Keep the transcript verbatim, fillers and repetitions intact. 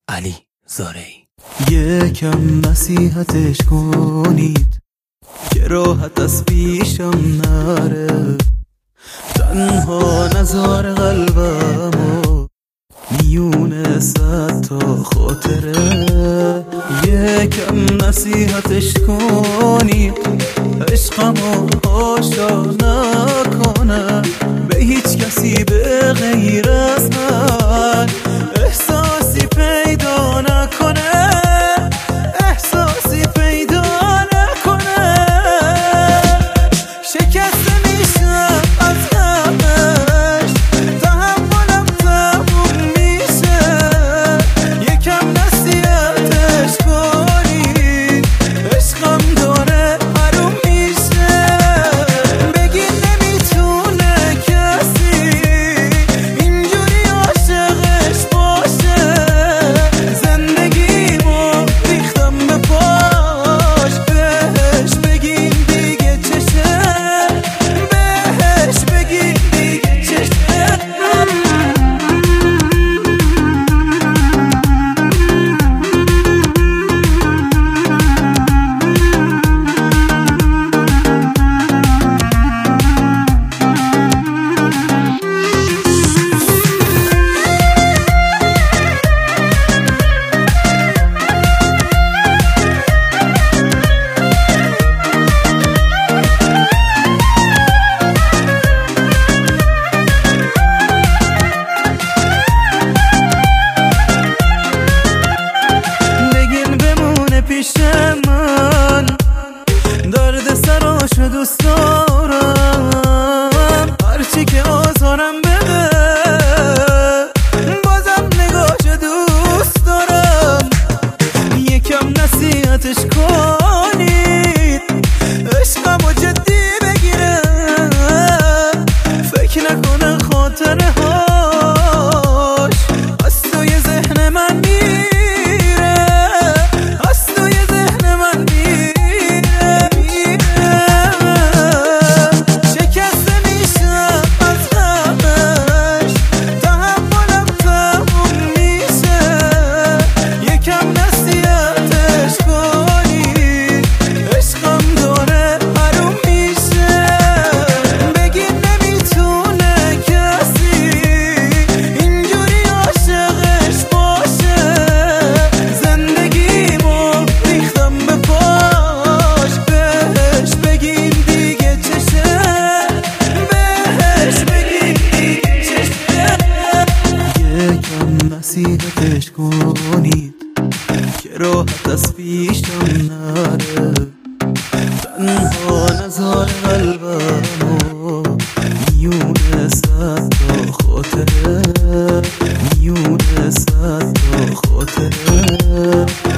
علی زارعی. یکم نصیحتش کنید که راحت از پیشم نره، تنها نزار قلبمو میونه صد تا خاطره. یکم نصیحتش کنید عشقمو آشا نکنه به هیچ کسی به غیر از من، احساسی پیدا نکنه، احساسی پیدا نکنه. شکسته میشم از غمش، تحملم تموم میشه. یکم نصیحتش کنید عشقم داره حروم میشه. بگین نمیتونه کسی اینجوری عاشقش باشه. زندگیمو ریختم به پاش، بهش بگین دیگه چشه، بهش بگین دیگه چشه. پیش من درد سراشو دوست دارم، هرچی که آزارم بده بازم نگاهشو دوست دارم. یکم نصیحتش کنید عشقمو جدی بگیره، فکر نکنه خاطره هاش از توی ذهن من میره. نصیحتش کنید که راحت از پیشم نره، تنها نزار قلبمو میونه صد تا خاطره، میونه صد تا خاطره.